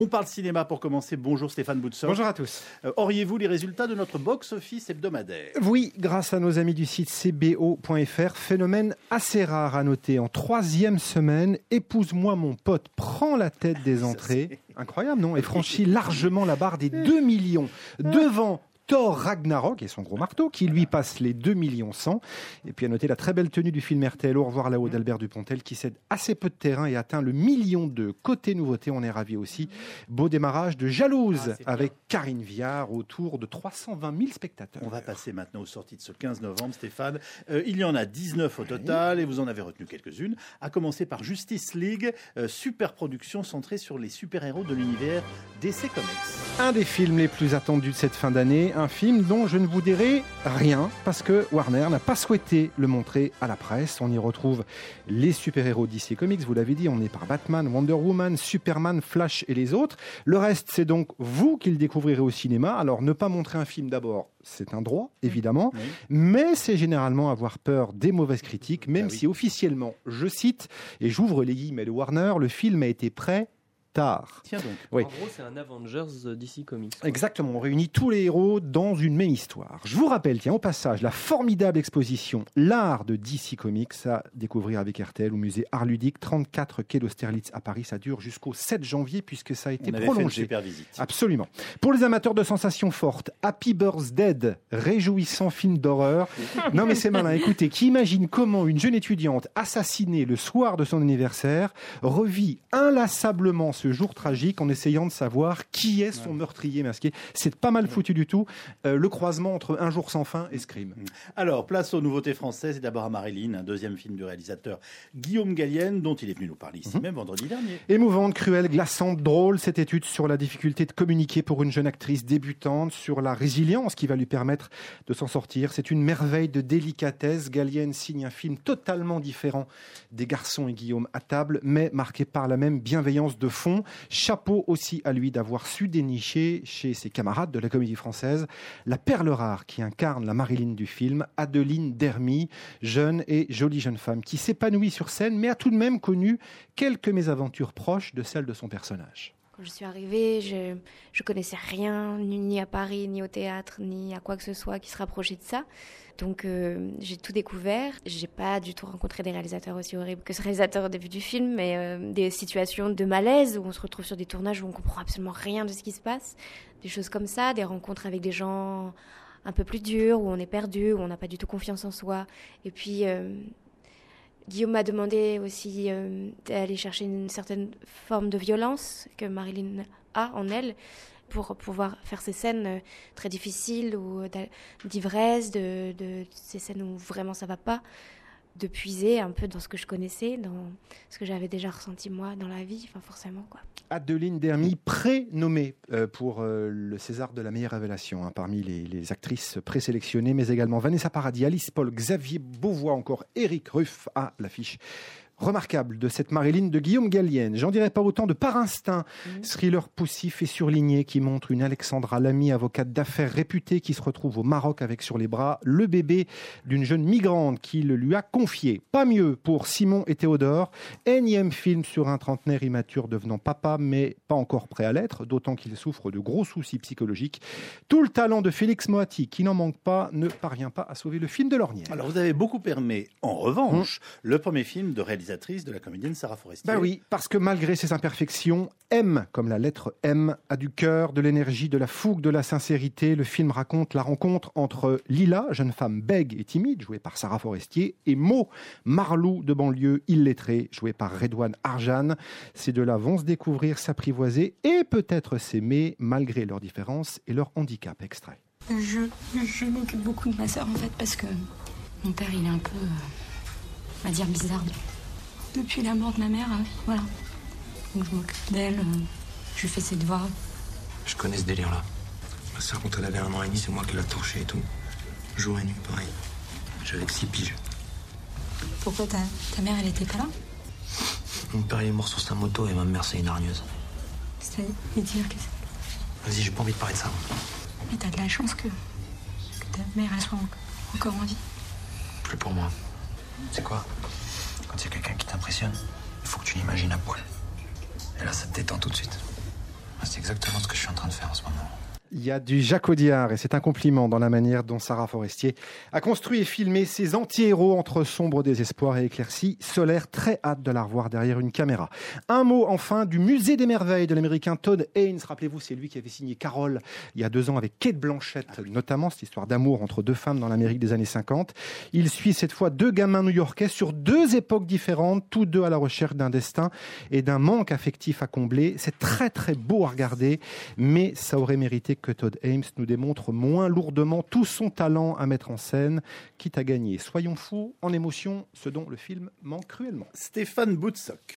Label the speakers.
Speaker 1: On parle cinéma pour commencer. Bonjour Stéphane Boutsoff.
Speaker 2: Bonjour à tous.
Speaker 1: Auriez-vous les résultats de notre box-office hebdomadaire ?
Speaker 2: Oui, grâce à nos amis du site cbo.fr, phénomène assez rare à noter. En 3e semaine, Épouse-moi mon pote prend la tête des entrées. Incroyable, non ? Et franchit largement la barre des 2 millions devant Thor Ragnarok et son gros marteau qui lui passe les 2 millions 100. Et puis à noter la très belle tenue du film RTL Au revoir là-haut d'Albert Dupontel qui cède assez peu de terrain et atteint le 1 million 2. Côté nouveauté, on est ravis aussi. Beau démarrage de Jalouse avec Karine Viard autour de 320 000 spectateurs.
Speaker 1: On va passer maintenant aux sorties de ce 15 novembre, Stéphane. Il y en a 19 au total et vous en avez retenu quelques-unes. À commencer par Justice League, super production centrée sur les super-héros de l'univers DC Comics.
Speaker 2: Un des films les plus attendus de cette fin d'année, un film dont je ne vous dirai rien parce que Warner n'a pas souhaité le montrer à la presse. On y retrouve les super-héros DC Comics, vous l'avez dit, on est par Batman, Wonder Woman, Superman, Flash et les autres. Le reste, c'est donc vous qui le découvrirez au cinéma. Alors ne pas montrer un film d'abord, c'est un droit, évidemment, mais c'est généralement avoir peur des mauvaises critiques, même si officiellement, je cite, et j'ouvre les guillemets de Warner, le film a été prêt tard.
Speaker 1: Tiens donc.
Speaker 2: Oui.
Speaker 3: En gros, c'est un Avengers DC Comics.
Speaker 2: Exactement, on réunit tous les héros dans une même histoire. Je vous rappelle, tiens, au passage, la formidable exposition L'art de DC Comics à découvrir avec RTL au musée Art Ludique, 34 quai d'Austerlitz à Paris. Ça dure jusqu'au 7 janvier puisque ça a été prolongé.
Speaker 1: Fait une super visite.
Speaker 2: Absolument. Pour les amateurs de sensations fortes, Happy Birthday, réjouissant film d'horreur. Non mais c'est malin, écoutez, qui imagine comment une jeune étudiante assassinée le soir de son anniversaire revit inlassablement ce jour tragique en essayant de savoir qui est son meurtrier masqué. C'est pas mal foutu du tout. Le croisement entre Un jour sans fin et Scream.
Speaker 1: Alors, place aux nouveautés françaises et d'abord à Marilyn, un deuxième film du réalisateur Guillaume Gallienne, dont il est venu nous parler ici même vendredi dernier.
Speaker 2: Émouvante, cruelle, glaçante, drôle, cette étude sur la difficulté de communiquer pour une jeune actrice débutante, sur la résilience qui va lui permettre de s'en sortir. C'est une merveille de délicatesse. Gallienne signe un film totalement différent des Garçons et Guillaume à table, mais marqué par la même bienveillance de fond. Chapeau aussi à lui d'avoir su dénicher chez ses camarades de la Comédie Française la perle rare qui incarne la Marilyn du film, Adeline Dermy, jeune et jolie jeune femme qui s'épanouit sur scène mais a tout de même connu quelques mésaventures proches de celles de son personnage.
Speaker 4: Quand je suis arrivée, je connaissais rien, ni à Paris, ni au théâtre, ni à quoi que ce soit qui se rapprochait de ça. Donc j'ai tout découvert. J'ai pas du tout rencontré des réalisateurs aussi horribles que ce réalisateur au début du film, mais des situations de malaise où on se retrouve sur des tournages où on comprend absolument rien de ce qui se passe. Des choses comme ça, des rencontres avec des gens un peu plus durs, où on est perdu, où on n'a pas du tout confiance en soi. Et puis Guillaume m'a demandé aussi d'aller chercher une certaine forme de violence que Marilyn a en elle pour pouvoir faire ces scènes très difficiles ou d'ivresse, de ces scènes où vraiment ça va pas, de puiser un peu dans ce que je connaissais, dans ce que j'avais déjà ressenti moi dans la vie, enfin forcément quoi. Adeline
Speaker 2: Dermy, prénommée pour le César de la meilleure révélation, parmi les actrices présélectionnées, mais également Vanessa Paradis, Alice Paul, Xavier Beauvois, encore Éric Ruff à l'affiche. Remarquable de cette Marilyn de Guillaume Gallienne. J'en dirais pas autant de Par instinct, thriller poussif et surligné qui montre une Alexandra Lamy, avocate d'affaires réputée qui se retrouve au Maroc avec sur les bras le bébé d'une jeune migrante qui le lui a confié. Pas mieux pour Simon et Théodore. Énième film sur un trentenaire immature devenant papa mais pas encore prêt à l'être, d'autant qu'il souffre de gros soucis psychologiques. Tout le talent de Félix Moati, qui n'en manque pas, ne parvient pas à sauver le film de l'ornière.
Speaker 1: Alors vous avez beaucoup aimé, en revanche, le premier film de réalisatrice de la comédienne Sarah Forestier.
Speaker 2: Ben oui, parce que malgré ses imperfections, M, comme la lettre M, a du cœur, de l'énergie, de la fougue, de la sincérité. Le film raconte la rencontre entre Lila, jeune femme bègue et timide, jouée par Sarah Forestier, et Mo, marlou de banlieue illettré, joué par Redouane Arjan. Ces deux-là vont se découvrir, s'apprivoiser et peut-être s'aimer malgré leurs différences et leur handicap. Extrait.
Speaker 5: Je m'occupe beaucoup de ma sœur en fait parce que mon père il est un peu, on va dire bizarre. Depuis la mort de ma mère, voilà. Donc je m'occupe d'elle, je lui fais ses devoirs.
Speaker 6: Je connais ce délire-là. Ma sœur, quand elle avait 1 an et demi, c'est moi qui l'a torchée et tout. Jour et nuit, pareil. J'avais que 6 piges.
Speaker 5: Pourquoi ta mère, elle était pas là?
Speaker 6: Mon père, il est mort sur sa moto et ma mère, c'est une hargneuse.
Speaker 5: C'est-à-dire que c'est...
Speaker 6: Vas-y, j'ai pas envie de parler de ça.
Speaker 5: Mais t'as de la chance que ta mère, elle soit encore en vie.
Speaker 6: Plus pour moi. C'est quoi? Quand il y a quelqu'un qui t'impressionne, il faut que tu l'imagines à poil. Et là, ça te détend tout de suite. exactement ce que je suis en train de faire en ce moment.
Speaker 2: Il y a du Jacques Audiard et c'est un compliment dans la manière dont Sarah Forestier a construit et filmé ses anti-héros entre sombre désespoir et éclaircie solaire. Très hâte de la revoir derrière une caméra. Un mot enfin du musée des merveilles de l'américain Todd Haynes. Rappelez-vous, c'est lui qui avait signé Carole il y a 2 ans avec Kate Blanchett, notamment cette histoire d'amour entre 2 femmes dans l'Amérique des années 50. Il suit cette fois 2 gamins new-yorkais sur 2 époques différentes, tous 2 à la recherche d'un destin et d'un manque affectif à combler. C'est très très beau à regarder, mais ça aurait mérité que Todd Haynes nous démontre moins lourdement tout son talent à mettre en scène, quitte à gagner. Soyons fous en émotion, ce dont le film manque cruellement.
Speaker 1: Stéphane Boutsock.